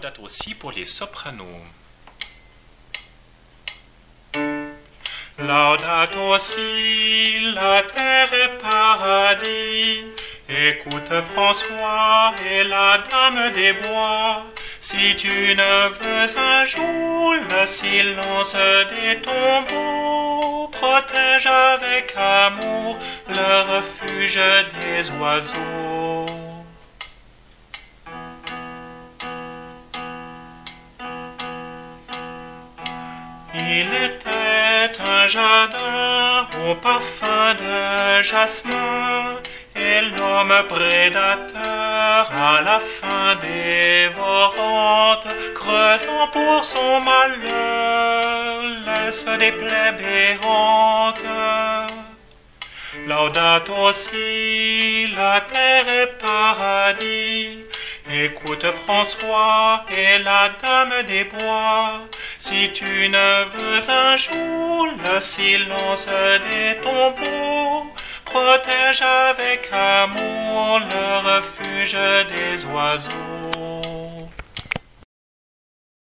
Laudato Si pour les sopranos. Laudato Si, la terre est paradis. Écoute François et la dame des bois. Si tu ne veux un jour le silence des tombeaux, protège avec amour le refuge des oiseaux. Il était un jardin au parfum de jasmin, et l'homme prédateur, à la fin dévorante, creusant pour son malheur, laisse des plaies béantes. Laudato Si, la terre est paradis. Écoute François et la dame des bois. Si tu ne veux un jour le silence des tombeaux, protège avec amour le refuge des oiseaux.